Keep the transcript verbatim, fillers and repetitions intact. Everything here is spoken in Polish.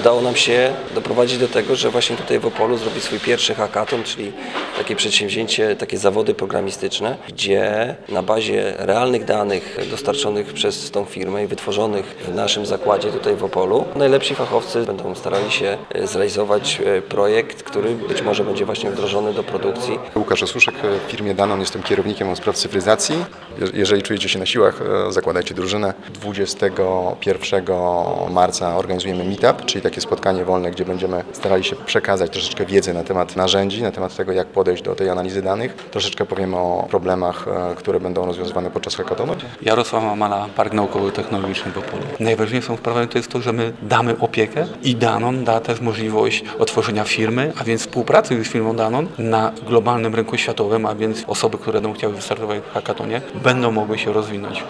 udało nam się doprowadzić do tego, że właśnie tutaj w Opolu zrobić swój pierwszy hackathon, czyli takie przedsięwzięcie, takie zawody programistyczne, gdzie na bazie realnych danych dostarczonych przez tą firmę i wytworzonych w naszym zakładzie tutaj w Opolu, najlepsi fachowcy będą starali się zrealizować projekt, który być może będzie właśnie wdrożony do produkcji. Łukasz Osuszek, w firmie Danon jestem kierownikiem od spraw cyfryzacji. Jeżeli czujecie się na siłach, zakładajcie drużynę. dwudziestego pierwszego marca organizujemy meetup, czyli takie spotkanie wolne, gdzie będziemy starali się przekazać troszeczkę wiedzy na temat narzędzi, na temat tego, jak podejść do tej analizy danych. Troszeczkę powiemy o problemach, które będą rozwiązywane podczas hackathonu. Jarosław Mamala, Park Naukowo-Technologiczny w Opolu. Najważniejszą sprawą to jest to, że my damy opiekę i Danon da też możliwość otworzenia firmy, a więc współpracy z firmą Danon na globalnym rynku światowym, a więc osoby, które będą chciały wystartować w hackathonie, będą mogły się rozwinąć.